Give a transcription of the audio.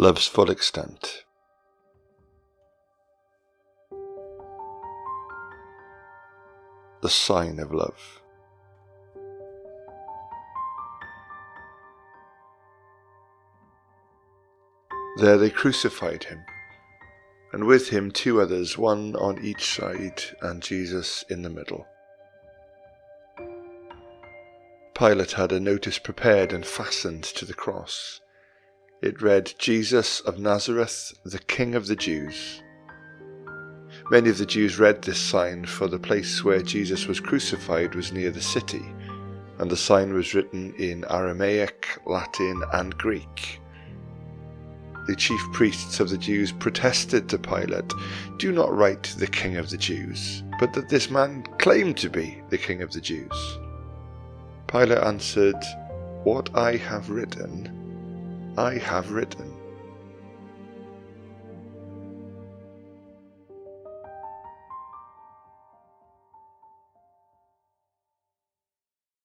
Love's full extent. The sign of love. There they crucified him, and with him 2 others, one on each side, and Jesus in the middle. Pilate had a notice prepared and fastened to the cross. It read, "Jesus of Nazareth, the King of the Jews." Many of the Jews read this sign, for the place where Jesus was crucified was near the city, and the sign was written in Aramaic, Latin, and Greek. The chief priests of the Jews protested to Pilate, "Do not write the King of the Jews, but that this man claimed to be the King of the Jews." Pilate answered, "What I have written, I have written."